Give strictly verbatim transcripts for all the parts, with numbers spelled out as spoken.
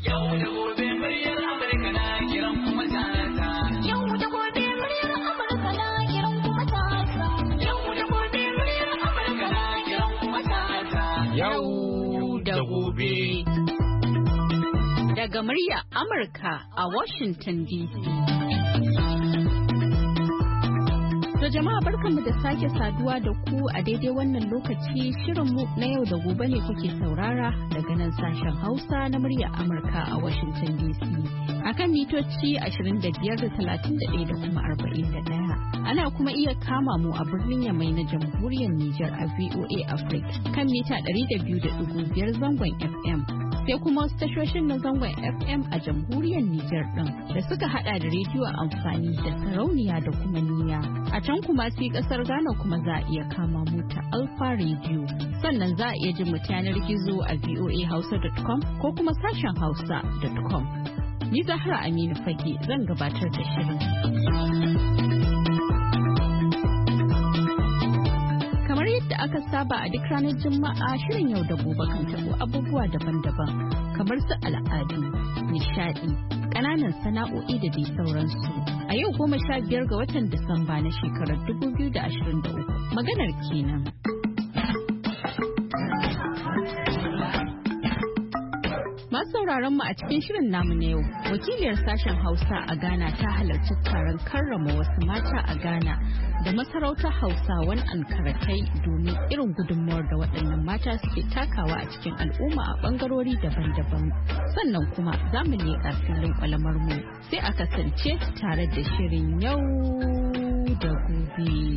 Yau da gobe muryar Amurka na kiran kuma ta. Yau da gobe muryar Amurka na kiran kuma ta. Yau da gobe muryar Amurka na kiran kuma ta. Yau da gobe. Daga murya Amurka a Washington D C. To jama'a barkanmu da sake saduwa da ku a daidai wannan lokaci, shirinmu na yau da gobe ne kuke saurara daga nan sashen Hausa na murya Amurka a Washington D C. Akan mitoci ashirin da biyar da talatin da ɗaya da kuma arba'in da ɗaya. Ana kuma iya kama mu a birnin Yamai na Jamhuriyar Nijar a V O A Africa kan mita ɗari da biyu da ɗigo biyar zangon F M. Sai kuma wasu tashoshin na zangon F M a Jamhuriyar Nijar ɗin da suka hada da rediyo amfani da sarauniya da kuma niyya. A can kuma sai kasar Ghana kuma za a iya kama mu ta Alpha Radio. Sannan za a iya jin mu yanar gizo a v o a hausa dot com ko kuma sashen hausa dot com. Ni Zahra Aminu Fage zan gabatar da shirin. Kamar yadda aka saba a duk ranar Juma'a, shirin yau da gobe kan tabo abubuwa daban-daban kamar su al'adu, nishadi, ƙananan sana'o'i da dai sauransu. A yau goma sha biyar ga watan Disamba na shekarar dubu biyu da ashirin da uku. Maganar kenan. Masu sauraron mu a cikin shirin namu na yau, wakiliyar sashen Hausa a Ghana ta halarci taron karrama wasu mata a Ghana da masarautar Hausawan Ankaratai domin irin gudunmawar da waɗannan mata suke takawa a cikin al'umma a ɓangarori daban-daban. Sannan kuma za mu leƙa filin ƙwalamar mu, sai a kasance tare da shirin yau da gobe.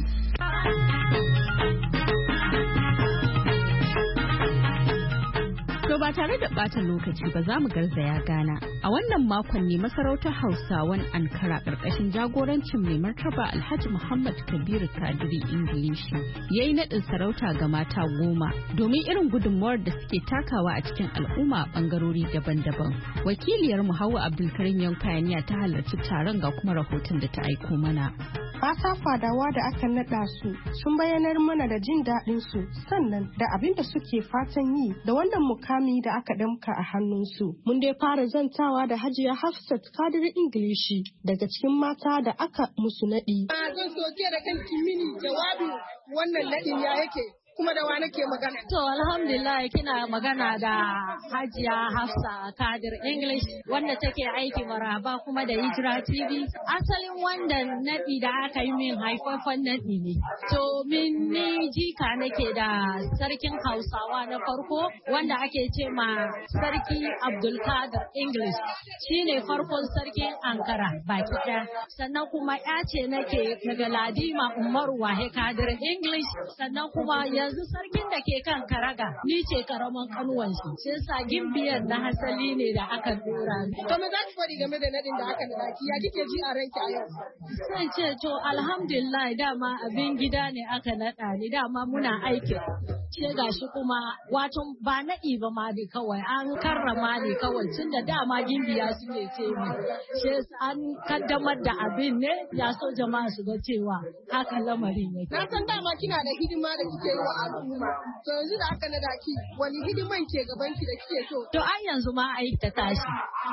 To ba tare da ɓata lokaci ba za mu garzaya Ghana. A wannan makon ne masarautar Hausawan Ankara ƙarƙashin jagorancin mai martaba Alhaji Muhammad Kabiru Kadiri Ingilishi ya yi naɗin sarauta ga mata goma domin irin gudunmawar da suke takawa a cikin al'umma a ɓangarori daban-daban. Wakiliyar mu Hauwa Abdulkarim Yankayaniya ta halarci taron ga kuma rahoton da ta aiko mana. Mata fadawa da aka naɗa su sun bayyanar mana da jin daɗin su sannan da abin da suke fatan yi da wannan mukami da aka damka a hannunsu. Mun dai fara zantawa da Hajiya Hafsat Kadiri Ingilishi daga cikin mata da aka musu naɗi. Zan soke da kanki mini jawabin wannan naɗin ya yake. Kuma da wa nake magana? To alhamdulillah kina magana da Hajiya Hafsa Kadir English wanda take aiki Maraba kuma da Hijira T V. Asalin wanda naɗi da aka yi min haifafan naɗi ne. To min ni jika nake da sarkin Hausawa na farko wanda ake ce ma Sarki Abdulkadir English. Shine farkon sarkin Ankara baki ɗaya. Sannan kuma ya ce nake daga Ladima Umaru Wahe Kadir English. Sannan kuma ya yanzu sarkin da ke kan karaga ni ce karaman kanuwan shi sai sa gimbiyar na hasali ne da aka dora ni. To me za ki faɗi game da nadin da aka nada ki ya kike ji a ranki a yau? Sai ce to alhamdulillah dama abin gida ne aka nada ni dama muna aiki. Ce gashi kuma wato ba naɗi ba ma ne kawai an karrama ne kawai tun da dama gimbiya su ne ce ni. Ce an kaddamar da abin ne ya so jama'a su ga cewa haka lamarin ne. Na san dama kina da hidima da kike yi wa al'umma. To yanzu da aka nada ki wani hidiman ke gaban ki da kike so? To ai yanzu ma ai ta tashi.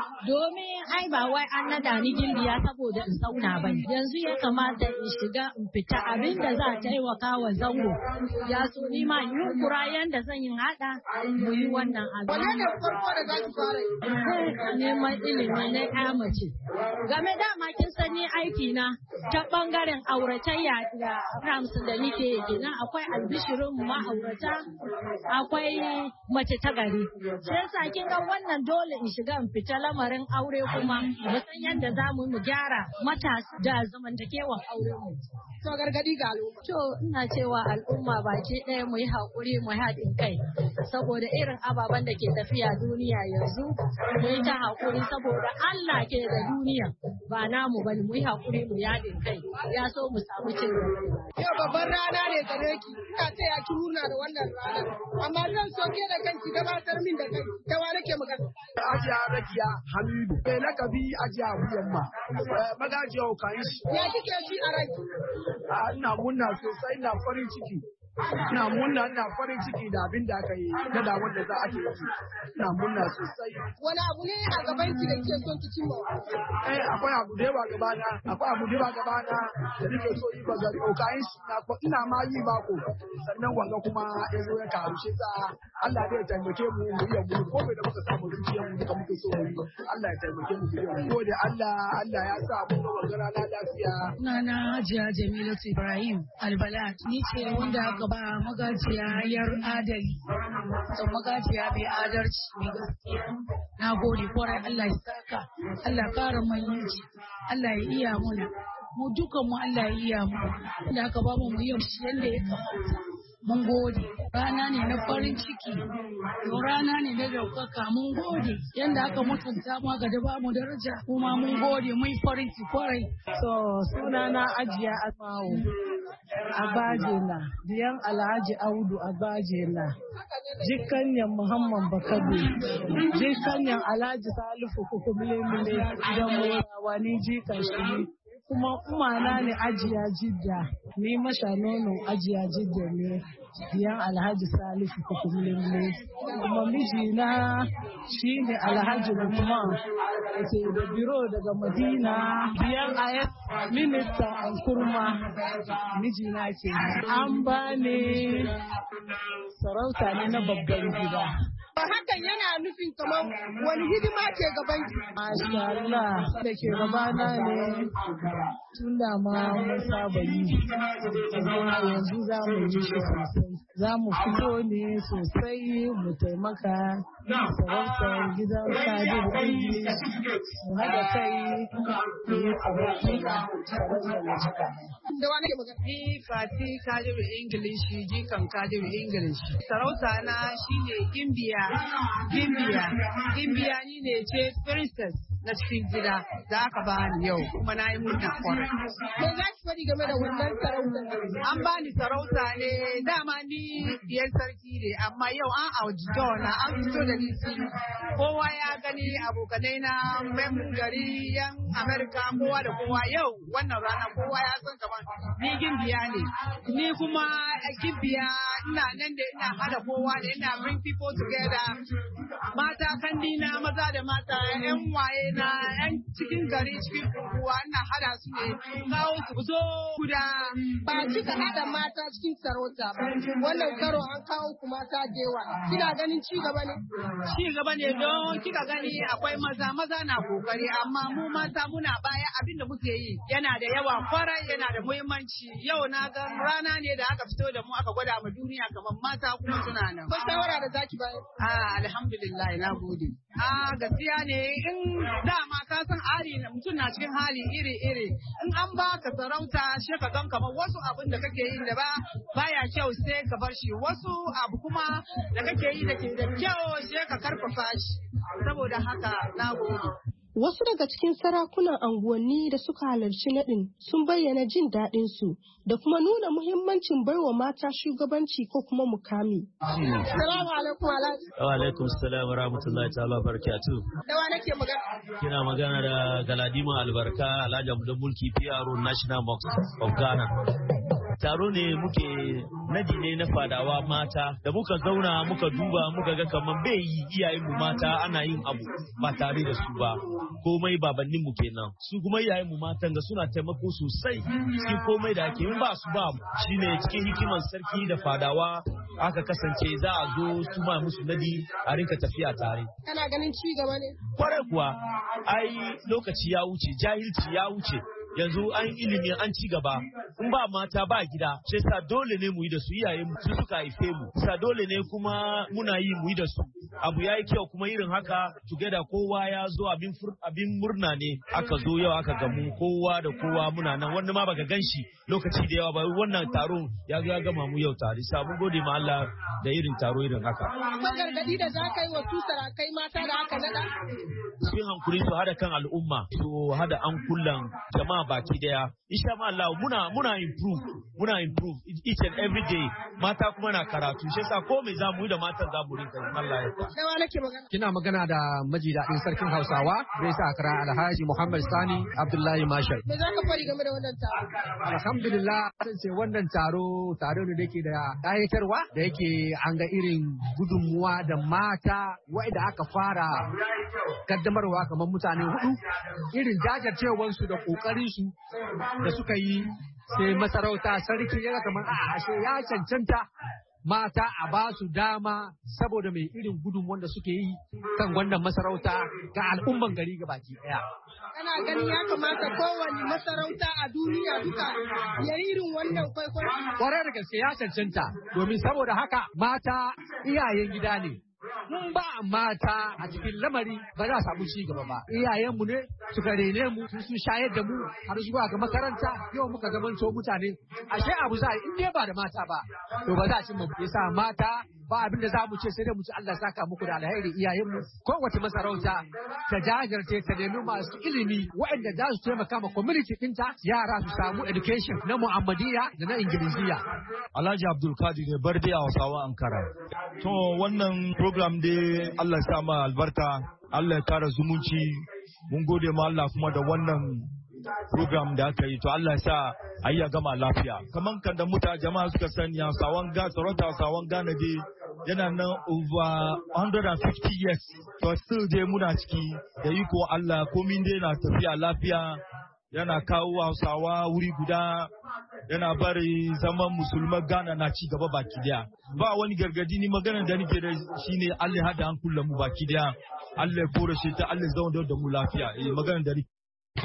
Domin ai ba wai an nada ni gimbiya saboda in zauna ba. Yanzu ya kamata in shiga in fita abin da za ta taimaka wa zango. Ya so ni ma in kura yanda zan yi hada mu yi wannan abin. Wane ne farko da za ki fara yi? Neman ilimi na ya mace. Game da ma kin sani aiki na ta bangaren auratayya da ramsu da nake yi na akwai albishirin ma'aurata akwai mace ta gari. Sai yasa kin ga wannan dole in shiga in fita lamarin aure kuma mu san yadda za mu mu gyara matasa da zamantakewan aure mu. To gargadi ga al'umma. To ina cewa al'umma baki ɗaya mu yi haƙuri mu haɗin kai saboda irin ababen da ke tafiya duniya yanzu mu yi ta haƙuri saboda Allah ke da duniya ba namu bane mu yi haƙuri mu haɗin kai ya so mu samu cin gaba. Yau babban rana ne gare ki ina taya ki murna da wannan rana amma zan soke da kanki gabatar min da kai ta wa nake magana. Ajiya Rakiya Hamidu bai lakabi ajiya wuyan ma magajiya kan shi. Ya kike ji a ranki? Ina munna sosai ina farin ciki ina munna ina farin ciki da abin da aka yi na da wanda za a ke yi ina munna sosai. Wani abu ne a gaban ki da ke son ki cimma? Eh akwai abu da yawa gabana akwai abu da yawa gabana da nake so yi ba zari kokarin shi na ina ma yi ba ko sannan wanga kuma ya zo ya karu shi sa Allah zai taimake mu mu iya mu ko da muka samu zuciyar mu duka muke so mu Allah ya taimake mu mu ko da Allah Allah ya sa mu ga wanga rana lafiya. Nana Hajiya Jamilatu Ibrahim Albalat ni ce wanda aka ba magajiya yar adali to magajiya mai adalci mai gaskiya na gode kwarai Allah ya saka Allah kara manyanci Allah ya iya muna mu dukan mu Allah ya iya mu da aka ba mu yau shi yanda ya kamata mun gode rana ne na farin ciki rana ne na daukaka mun gode yanda aka mutunta mu ga da ba mu daraja kuma mun gode mun farin ciki kwarai. So sunana Ajiya Asma'u Abajela diyan Alhaji Audu Abajela jikanyan Muhammad Bakabe jikanyan Alhaji Salifu Kukumile da Morawa ni jikan shi kuma umana ne Ajiya Jidda ni masha nono Ajiya Jidda ne diyan Alhaji Salifu Kukumile kuma mijina shine Alhaji Lukman ke da biro daga Madina diyan ayat minista an kurma mijina ke an bani sarauta ne na babban gida. Hakan yana nufin kamar wani hidima ke gaban ki. Masha Allah da ke gabana ne tun da ma mun saba yi. Amma yanzu za mu yi shi sosai. Za mu fito ne sosai mu taimaka sarautar gidan Kadir English mu haɗa kai mu yi sarautar sarautar Da wani ke magana? Ni Fati Kadir English jikan Kadir English. Sarauta na shine Gimbiya. Gimbiya. Gimbiya ni ne ce princess na cikin gida da aka ba ni yau kuma na yi murna kwarai. Me za ki faɗi game da wannan sarauta? An ba ni sarauta ne dama ni diyar sarki ne amma yau an audito na an fito da ni kowa ya gani abokanai na mem gari yan Amerika kowa da kowa yau wannan rana kowa ya san kamar ni gimbiya ne. Ni kuma gimbiya ina nan da ina hada kowa da ina bring people together. Mata kandina maza da mata yan waye na yan cikin gari cikin unguwa ina hada su ne kawo su zo guda. Ba kika hada mata cikin sarauta ba wannan karo an kawo ku mata da yawa kina ganin ci gaba ne? Ci gaba ne don kika gani akwai maza maza na kokari amma mu mata muna baya abin da muke yi yana da yawa kwarai yana da muhimmanci yau na ga rana ne da aka fito da mu aka gwada mu duniya kamar mata kuma suna nan. Ba shawara da zaki bayar? Ah alhamdulillah na gode. Ah gaskiya ne in dama ka san ari na mutum na cikin hali iri iri in an baka sarauta shi ka gan kamar wasu abin da kake yi da ba baya kyau sai ka bar shi wasu abu kuma da kake yi da ke da kyau sai ka karfafa shi saboda haka na gode. Wasu daga cikin sarakunan anguwanni da suka halarci naɗin sun bayyana jin daɗin su da kuma nuna muhimmancin baiwa mata shugabanci ko kuma mukami. Assalamu alaikum Alhaji. Wa alaikum salam wa rahmatullahi ta'ala barakatuh. Da wa nake magana? Kina magana da Galadima Albarka Alhaji Abdul Mulki P R O National Mosque of Ghana. Taro ne muke nadi ne na fadawa mata da muka zauna muka duba muka ga kaman bai yi iyayenmu mata ana yin abu ba tare da su ba. Komai babannin mu kenan su kuma iyayen mu matan ga suna taimako sosai cikin komai da ake yin ba su ba shine cikin hikiman sarki da fadawa aka kasance za a zo su ma musu nadi a rinka tafiya tare. Kana ganin ci gaba ne? Kwarai kuwa ai lokaci ya wuce jahilci ya wuce yanzu an ilimi an ci gaba in ba mata ba gida sai sa dole ne mu yi da su iyayen mu su suka haife mu sa dole ne kuma muna yi mu yi da su abu yayi kyau kuma irin haka together kowa ya zo abin abin murna ne aka zo yau aka gamu kowa da kowa muna nan wanda ma baka ganshi lokaci da yawa ba wannan taro ya zo ya gama mu yau tare sa mun gode ma Allah da irin taro irin haka. Magargadi da za ka yi wa su sarakai mata da aka nada? Sun hankuri su hada kan al'umma su hada an kullan jama'a al'umma baki daya. Insha Allah muna muna improve muna improve each and every day. Mata kuma na karatu shi yasa ko me za mu yi da matan za mu rinka Allah ya sa. Dawa nake magana. Kina magana da maji daɗin sarkin Hausawa Grace Akra Alhaji Muhammad Sani Abdullahi Marshal. Me za ka fari game da wannan taro? Alhamdulillah san ce wannan taro taro ne da yake da ƙayatarwa da yake an ga irin gudunmuwa da mata wa'ida aka fara kaddamarwa kamar mutane hudu irin jajircewarsu da ƙoƙarinsu da suka yi sai masarauta sarki yana kamar a ashe ya cancanta mata a ba su dama saboda mai irin gudun wanda suke yi kan wannan masarauta ga al'umman gari ga baki daya. Kana ganin ya kamata kowane masarauta a duniya duka ya yi irin wannan kwaikwayo? Kwarai da gaske ya cancanta domin saboda haka mata iyayen gida ne. Mun ba mata a cikin lamari ba za a samu ci gaba ba. Iyayenmu ne suka rene mu sun shayar da mu har zuwa ga makaranta yau muka zamanto mutane. Ashe abu za a in dai ba da mata ba to ba za a cin mu. Yasa mata ba abin da za mu ce sai dai mu ci Allah saka muku da alheri iyayenmu. Kowace masarauta ta jajirce ta nemi masu ilimi waɗanda za su taimaka ma community ɗinta yara su samu education na Muhammadiyya da na Ingiliziya. Alhaji Abdul Kadir ne Barde a Hausawa Ankara. To wannan program dai Allah ya sa ma albarka, Allah ya kara zumunci. Mun gode ma Allah kuma da wannan program da aka yi to Allah ya sa a yi gama lafiya. Kaman kan da mutane jama'a suka sani Hausawan Ghana, sarauta Hausawan Ghana dai yana nan over one hundred fifty years. To still dai muna ciki da iko Allah komin dai na tafiya lafiya. Yana kawo Hausawa wuri guda, yana bari zaman musulman Ghana na ci gaba baki daya. Ba wani gargadi ni magana da nake da shine Allah ya hada hankulan mu baki daya. Allah ya kore shi ta Allah ya zauna da mu lafiya. Eh magana da nake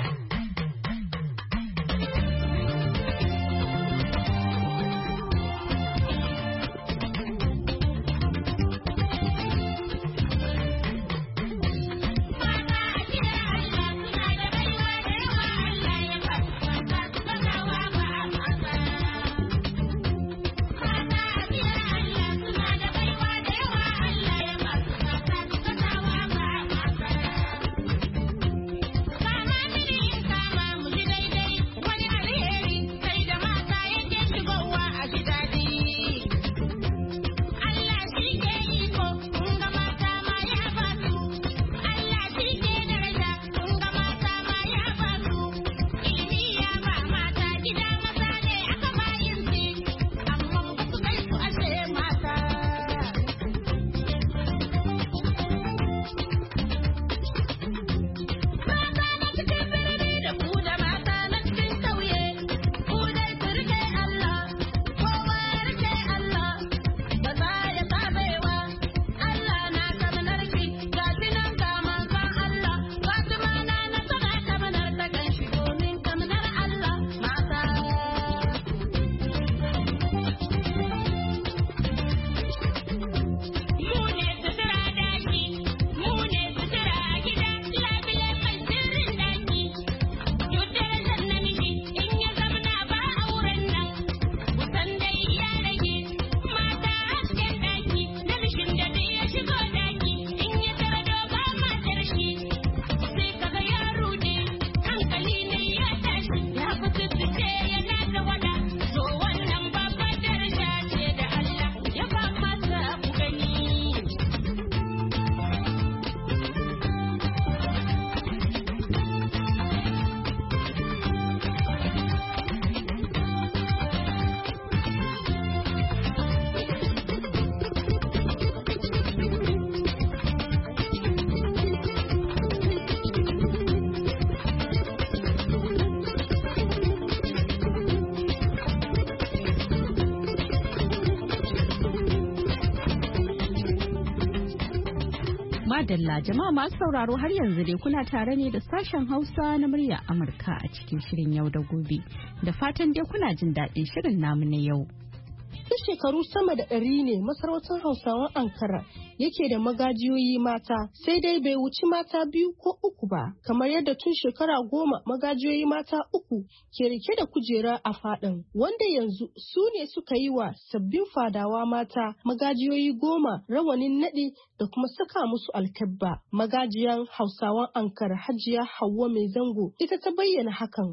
Madalla jama'a masu sauraro har yanzu dai kuna tare ne da sashen Hausa na murya Amurka a cikin shirin yau da gobe. Da fatan dai kuna jin daɗin shirin namu na yau. Tun shekaru sama da ɗari ne masarautar Hausawan Ankara yake da magajiyoyi mata, sai dai bai wuci mata biyu ko uku ba, kamar yadda tun shekara goma magajiyoyi mata uku ke rike da kujera a faɗin, wanda yanzu su ne suka yi wa sabbin fadawa mata magajiyoyi goma rawanin naɗi da kuma saka musu alkabba. Magajiyan Hausawan Ankara Hajiya Hauwa Mai Zango ita ta bayyana hakan.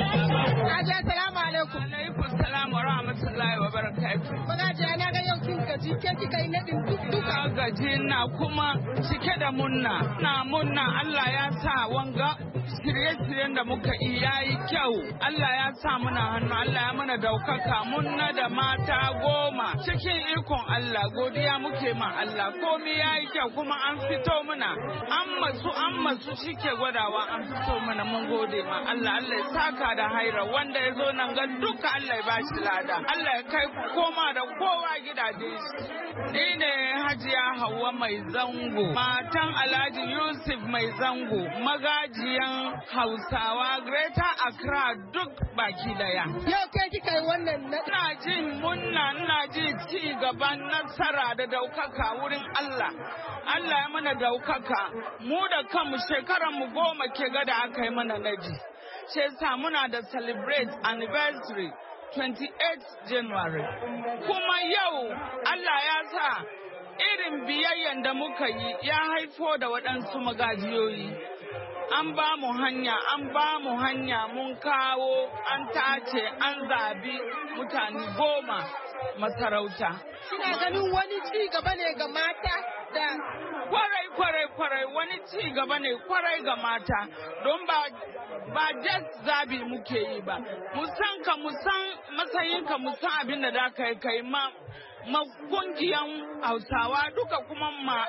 Hajiya salamu alaikum. Alaikum salam wa rahmatullahi wa barakatuh. Magajiya na ga yau kin gaji ke kika yi nadin duka. Gaji na kuma cike da munna. Na munna Allah ya sa wanga shirye-shiryen da muka yi yayi kyau. Allah ya sa muna hannu, Allah ya mana daukaka munna da mata goma. Cikin ikon Allah godiya muke ma Allah. Komai yayi kyau kuma an fito muna. An masu an masu shike gwadawa an fito muna mun gode ma Allah. Allah ya saka da haira wanda ya zo nan ga duka Allah ya bashi lada. Allah ya kai koma da kowa gidaje shi. Ni ne Hajiya Hauwa Mai Zango, matan Alhaji Yusuf Mai Zango, magajiyan Hausawa Greater Accra duk baki daya. Yau ke kika yi wannan na? Ina jin munna, ina ji ci gaban nasara da daukaka wurin Allah. Allah ya mana daukaka. Mu da kanmu shekaran mu goma ke gada aka yi mana naji. Shi yasa muna da celebrate anniversary twenty-eighth January. Kuma yau Allah ya sa irin biyayyen da muka yi ya haifo da waɗansu magajiyoyi. An ba mu hanya, an ba mu hanya mun kawo, an tace, an zabi mutane goma masarauta. Kina ganin wani ci gaba ne ga mata da kwarai kwarai kwarai wani ci gaba ne kwarai ga mata don ba ba just zabi muke yi ba. Musan ka musan matsayin ka musan abin da da kai kai ma ma kungiyan Hausawa duka kuma ma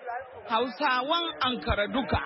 Hausawan Ankara duka.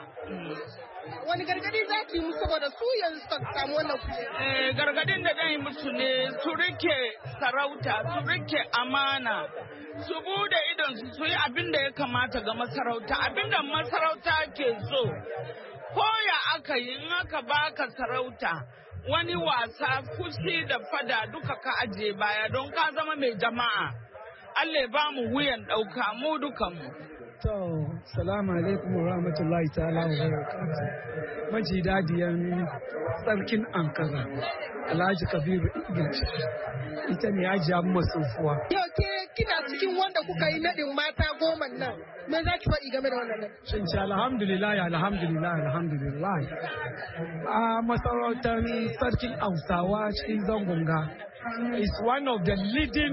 Wani gargadi za ki musu saboda su yanzu suka samu wannan kujera? Eh, gargadin da zan yi musu ne su rike sarauta, su rike amana, su bude idon su su yi abin da ya kamata ga masarauta, abin da masarauta ke so. Ko ya aka yi in aka baka sarauta, wani wasa, fushi da fada duka ka ajiye baya don ka zama mai jama'a. Allah ya ba mu wuyan ɗauka mu dukanmu. To, salamu alaikum wa rahmatullahi ta'ala wa barakatuh. Maji dadiyan sarkin Ankara, Alhaji Kabiru English, ita ne Hajiya Masufuwa. Yau ke kina cikin wanda kuka yi naɗin mata goma nan, me za ki faɗi game da wannan nan? Shin sha alhamdulillah, alhamdulillah, alhamdulillah. A masarautar sarkin Hausawa cikin Zangonga is one of the leading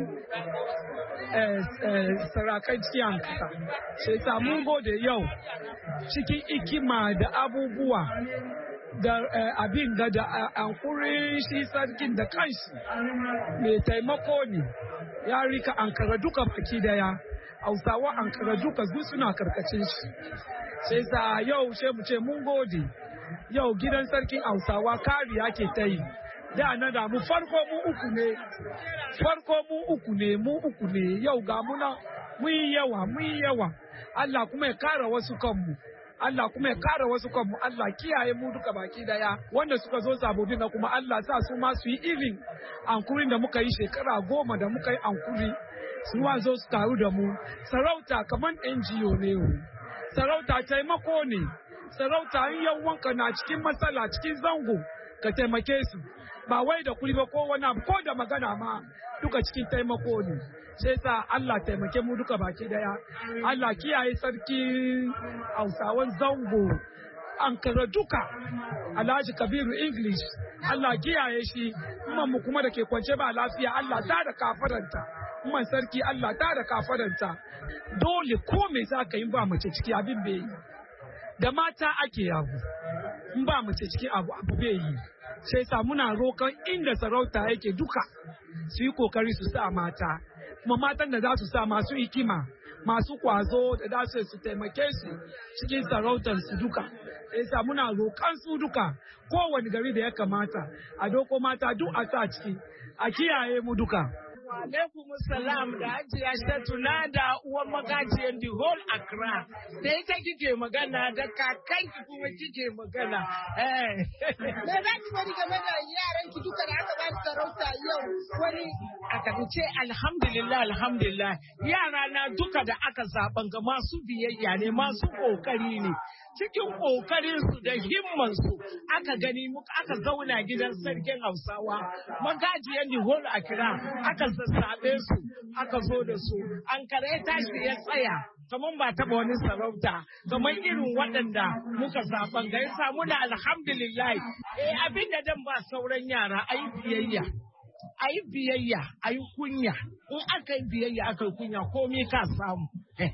sarakan ciyan kasa. Sai samun gode yau cikin ikima da abubuwa da abin da da ankuri shi sarkin da kanshi mai taimako ne ya rika Ankara duka baki daya. Hausawa Ankara duka su suna karkacin shi. Sai sa yau sai mu ce mun gode yau gidan sarkin Hausawa kariya ke ta yi. Da na da mu farko mu uku ne, farko mu uku ne, mu uku ne, yau ga muna mun yi yawa, mun yi yawa. Allah kuma ya kara wasu kanmu, Allah kuma ya kara wasu kanmu, Allah kiyaye mu duka baki daya. Wanda suka zo sabobi na kuma Allah sa su ma su yi irin ankurin da muka yi shekara goma da muka yi ankuri. Su ma zo su taru da mu. Sarauta kamar N G O ne yau. Sarauta taimako ne. Sarauta in yawanka na cikin matsala cikin zango ka taimake su. Ba wai da kuli ba ko wani abu ko da magana ma duka cikin taimako ne. Sai sa Allah taimake mu duka baki daya. Allah kiyaye sarki Hausawan Zango Ankara duka. Alhaji Kabiru English Allah kiyaye shi. Kuma mu kuma da ke kwance ba lafiya Allah ta da kafaranta. Kuma sarki Allah ta da kafaranta. Dole ko me za ka yi ba mace ciki abin bai yi. Da mata ake abu. In ba mace ciki abu abu bai yi. Sai sa muna roƙon inda sarauta yake duka su yi kokari su sa mata kuma matan da za su sa masu hikima masu kwazo da za su taimake su cikin sarautar su duka. Sai sa muna roƙon su duka kowane gari da ya kamata a doko mata duk a sa ciki a kiyaye mu duka. Alaikum salam da Hajiya Shatu na da uwan magajiyar the whole Accra. Da ita kike magana da kakanki kuma kike magana. Me za ki bari game da yaran ki duka da aka ba su sarauta yau wani aka ce alhamdulillah alhamdulillah yara na duka da aka zaben ga masu biyayya ne masu kokari ne. Cikin ƙoƙarinsu da himmansu aka gani muka aka zauna gidan sarkin Hausawa magajiyar the whole Accra aka sassaɓe su aka zo da su an kare tashi ya tsaya kamar ba taɓa wani sarauta kamar irin waɗanda muka zaɓen ga yasa muna alhamdulillah eh abin da dan ba sauran yara ayi biyayya ayi biyayya ayi kunya in aka yi biyayya aka yi kunya komai ka samu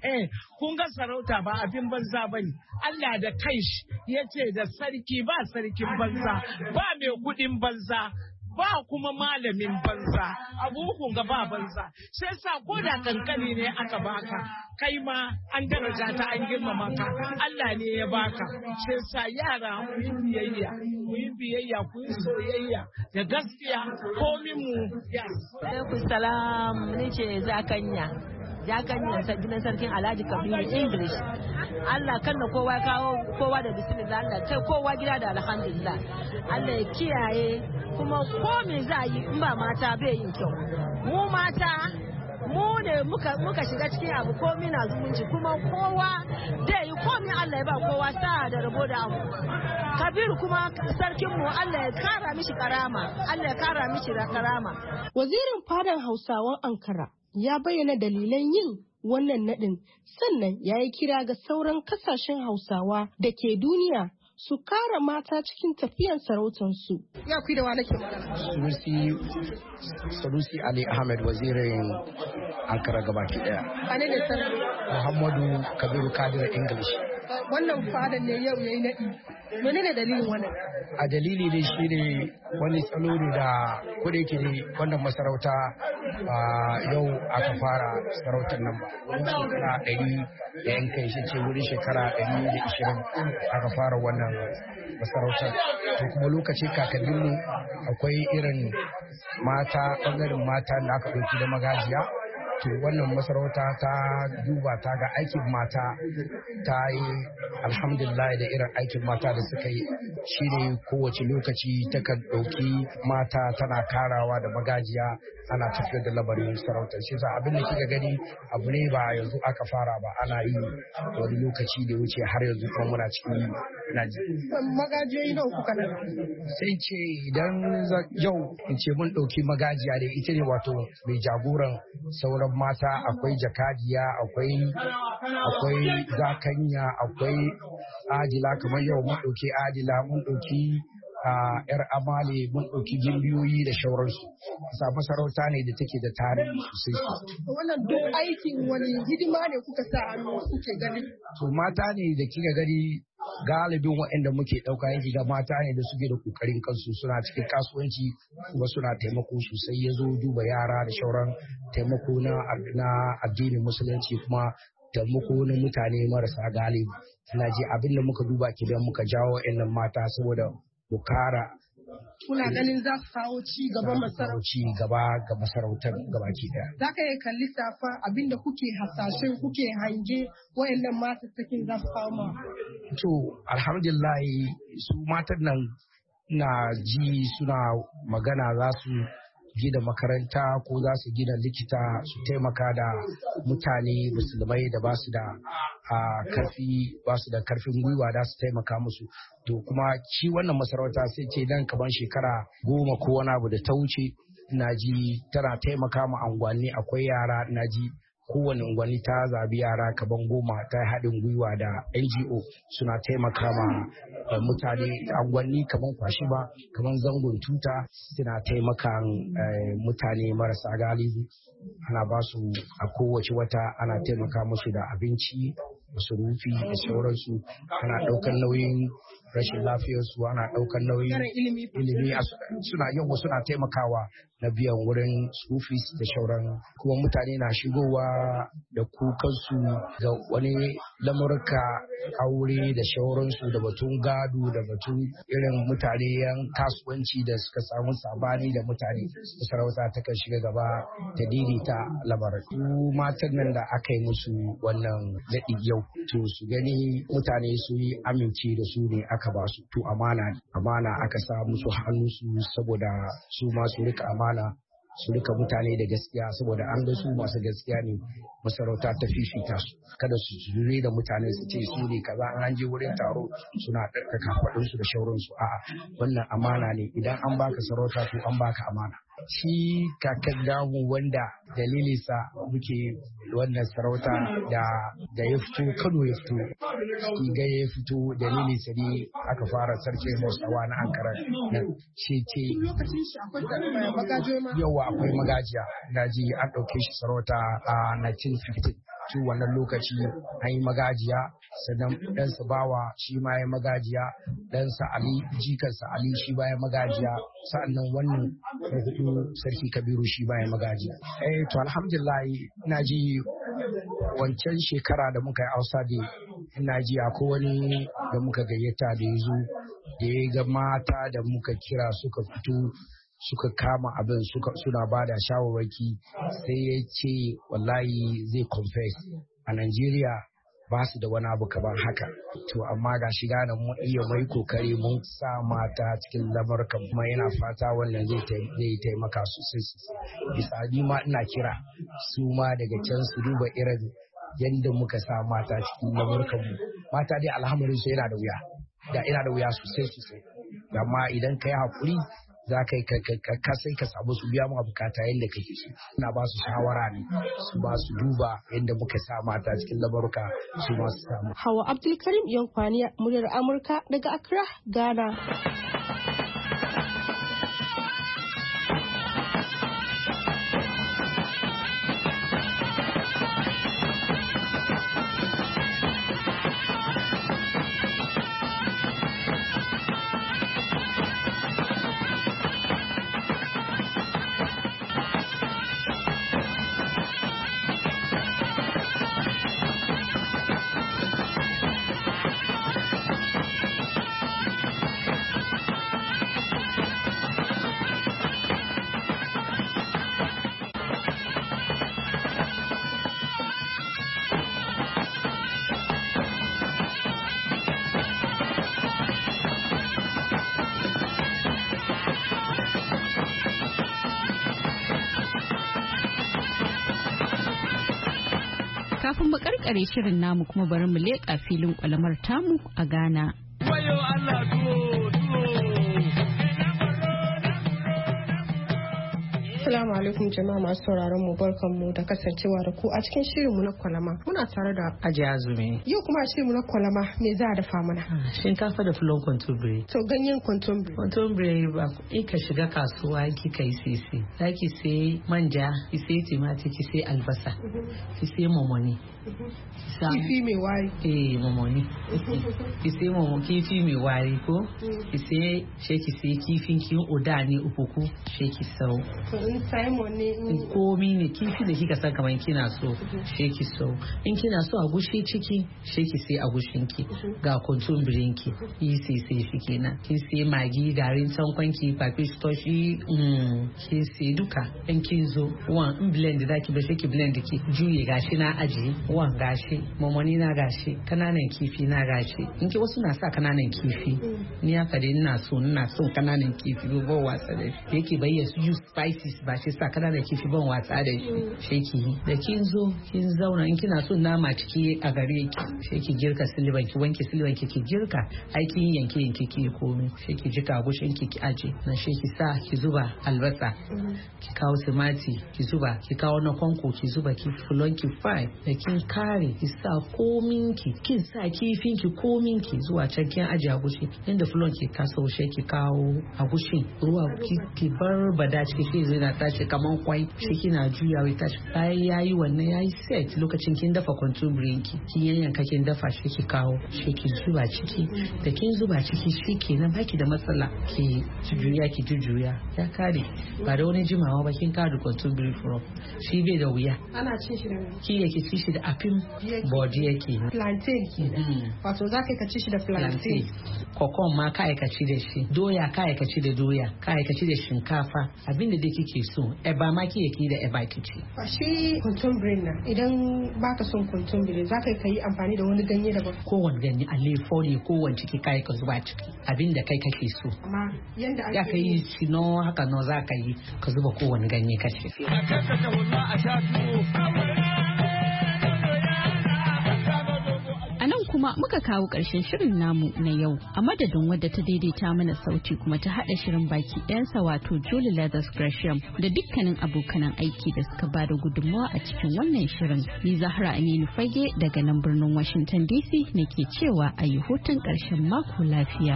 kun ga sarauta ba abin banza bane Allah da kanshi ya ce da sarki ba sarkin banza ba mai kudin banza ba kuma malamin banza abubuwan ga ba banza sai sa ko da kankani ne aka baka kai ma an daraja ta an girmama ka Allah ne ya baka sai sa yara ku yi biyayya ku yi biyayya ku yi soyayya da gaskiya komin mu ya alaikum salam ni ce zakanya zakanya gidan sarkin Alhaji Kabiru English Allah kanna kowa kawo kowa da bismillah Allah kai kowa gida da alhamdulillah Allah ya kiyaye kuma ko me za yi in ba mata bai yin kyau mu mata mu ne muka muka shiga cikin abu ko mina zumunci kuma kowa dai yi ko min Allah ya ba kowa sa da rabo da abu Kabiru kuma sarkin mu Allah ya kara mishi karama Allah ya kara mishi karama Wazirin fadan Hausawan Ankara ya bayyana dalilan yin wannan nadin sannan ya yi kira ga sauran kasashen Hausawa da ke duniya su kara mata cikin tafiyar sarautansu. Ya ku da wa nake magana. Sunusi Sanusi Ali Ahmed wazirin Ankara gabaki daya. Wane ne sarki? Muhammadu Kabiru Kadir English. Wannan fadan ne yau yayi nadi. Menene dalilin wannan? A dalili ne shi ne wani tsalo ne da kuɗi ke ne wannan masarauta yau aka fara sarautar nan ba. Wani shekara ɗari da yan kai shi ce wurin shekara ɗari da ishirin aka fara wannan masarautar. To kuma lokacin kakanninmu akwai irin mata ɓangaren mata da aka ɗauki da magajiya. To wannan masarauta ta duba ta ga aikin mata ta yi alhamdulillah da irin aikin mata da suka yi shi ne kowace lokaci takan ɗauki mata tana karawa da magajiya ana tafiyar da labarin sarautar shi abin da kika gani abu ne ba yanzu aka fara ba ana yi wani lokaci da wuce har yanzu kuma muna cikin na ji. Magajiyoyi nawa kuka nan? Sai ce idan yau in ce mun ɗauki magajiya da ita ne wato mai jagoran sauran mata akwai jakadiya akwai akwai zakanya akwai adila kamar yau mun ɗauki adila mun ɗauki yar amale mun ɗauki gimbiyoyi da shauransu sa masarauta ne da take da tarihi sosai. Wannan duk aikin wani hidima ne kuka sa hannu kuke gani? To mata ne da kika gani galibin waɗanda muke ɗauka yanki ga mata ne da suke da kokarin kansu suna cikin kasuwanci kuma suna taimako sosai ya zo duba yara da shauran taimako na addinin musulunci kuma taimako na mutane marasa galibi. Ina ji abin da muka duba ki don muka jawo waɗannan mata saboda mu kara. Kuna ganin za su kawo ci gaba masarautar? Ci gaba ga masarautar gabaki daya. Za ka iya kalli safa abinda kuke hasashen kuke hange wayannan matattakin za su kawo ma. To alhamdulillah su matan nan na ji suna magana za su gina makaranta ko za su gina likita su taimaka da mutane musulmai da ba su da karfi ba su da karfin gwiwa da su taimaka musu. To kuma shi wannan masarauta sai ce nan kaman shekara goma ko wani abu da ta wuce na ji tana taimaka ma angwanni akwai yara na ji kowane unguwanni ta zabi yara kaban goma ta haɗin gwiwa da N G O suna taimaka ma mutane unguwanni kaman kwashi ba kaman zangon tuta suna taimaka mutane marasa galibi ana ba su a kowace wata ana taimaka musu da abinci masarufi da sauransu, ana ɗaukar nauyin rashin lafiyarsu, ana ɗaukar nauyin ilimi suna yawa suna taimakawa na biyan wurin school fees da shauran, kuma mutane na shigowa da kukansu ga wani lamurka aure da shauransu da batun gado da batun irin mutane yan kasuwanci da suka samu sabani da mutane, masarauta ta kan shiga gaba ta daidaita lamarin. Matan nan da aka yi musu wannan daɗi yau to su gani mutane su yi amince da su ne aka ba su, to amana amana aka sa musu hannu su saboda su ma su rika amana su rika mutane da gaskiya, saboda an ga su masu gaskiya ne masarauta ta fifita su. Kada su jure da mutane su ce su ne kaza, an je wurin taro suna ɗarka kafaɗin su da shauransu. A'a, wannan amana ne, idan an baka sarauta to an baka amana. Shi kakan damu wanda dalili sa muke wannan sarauta da da ya fito Kano ya fito shi ga ya fito dalili sa ne aka fara sarkin Hausawa na Ankara nan ce ce yawa akwai magajiya na ji an ɗauke shi sarauta a nineteen fifty tu wannan lokaci an yi magajiya, sannan ɗansa bawa shi ma ya magajiya, ɗansa Ali jikansa Ali shi ba ya magajiya, sa'annan wannan hudu sarki Kabiru shi ba ya magajiya. Eh to alhamdulillah ina ji wancan shekara da muka yi Hausa da ina ji akwai wani da muka gayyata da ya zo da ya ga mata da muka kira suka fito suka kama abin suka suna ba da shawarwaki, sai ya ce wallahi zai confess a Najeriya ba su da wani abu kamar haka. To amma ga shiga nan mun iya mai kokari mun sa mata cikin lamarkan, kuma yana fata wannan zai taimaka sosai sosai. Bisa ni ma ina kira su ma daga can su duba irin yadda muka sa mata cikin lamarkan mu. Mata dai alhamdulillah su yana da wuya, da yana da wuya sosai sosai. Amma idan kai hakuri za ka yi ka sai ka samu su biya maka bukata yadda kake so. Ina ba su shawara ne su ba su duba yadda muka sa mata cikin labaruka su ma su samu. Hawa Abdulkarim Yankwaniya, muryar Amurka daga Accra, Ghana. Kafin mu karkare shirin namu kuma bari mu leƙa filin kwalamar tamu a Ghana. Wayo Allah tuwo tuwo. Assalamu alaikum jama'a masu sauraron mu, barkan mu da kasancewa da ku a cikin shirin mu na kwalama. Muna tare da Hajiya Azumi. Yau kuma a shirin mu na kwalama me za a dafa mana? Shinkafa da fulon kontombre. To ganyen kontombre. Kontombre ba in ka shiga kasuwa kika yi sisi. Za ki sai manja, ki sai timati, ki sai albasa, ki sai momoni. Kifi mai wari. Eh momoni. Ki sai momo kifi mai wari ko? Ki sai she ki sai kifin ki oda ne upuku she ki sau. Simon ne komi ne kifi da kika san kamar kina so sheki so in kina so a gushi ciki sheki sai a gushin ki ga kontumbirin ki yi sai sai shi kenan kin sai magi garin tankon ki papish toshi mm kin sai duka in kin zo wan in blend da ki ba sheki blend ki juye gashi na aji wan gashi momoni na gashi kananan kifi na gashi in ki wasu na sa kananan kifi ni haka dai ina so ina so kananan kifi ba wasa da yake bayyana use spices ba shi sa kana da kifi ban watsa da shi sheki da kin zo kin zauna in kina so nama ciki a gare ki sheki girka silban ki wanke silban ki ki girka aikin yanke yanke ki komai sheki jika gushin ki ki aje na sheki sa ki zuba albasa ki kawo tomati ki zuba ki kawo na konko ki zuba ki fulon ki fry da kin kare ki sa komin ki kin sa kifin ki komin ki zuwa can kin aje a gushi inda fulon ki ka sau sheki kawo a gushin ruwa ki bar bada ciki shi zai yana tashi kaman kwai shi kina juyawa ya tashi bayan yayi wannan yayi set lokacin kin dafa contuberry ki kin yanyanka kin dafa shi ki kawo shi ki zuba ciki da kin zuba ciki shi kenan baki da matsala ki juya ki juya ya kare ba da wani jimawa ba kin kare contuberry from shi bai da wuya ana cin shi da ki yake ci shi da apim body yake plantain kenan wato zaka ka ci shi da plantain kokon ma ka aikaci da shi doya ka aikaci da doya ka aikaci da shinkafa abinda da kike so eba ma ki yake da eba kici shi contuberry na idan baka son contuberry zaka kai amfani da wani ganye daban kowane ganye alefo ne kowane ciki kai ka zuba ciki abinda kai kake so amma yanda ya kai shi no haka no zaka yi ka zuba kowane ganye kace A nan kuma muka kawo ƙarshen shirin namu na yau a madadin wadda ta daidaita mana sauti kuma ta haɗa shirin baki ɗayansa wato Julie Leathers Gresham da dukkanin abokanan aiki da suka ba da gudunmawa a cikin wannan shirin. Ni Zahra Aminu Fage daga nan birnin Washington D C nake cewa a yi hutun ƙarshen mako lafiya.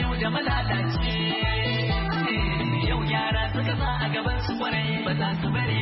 Yau yara suka sa a gaban su kwarai ba za su bari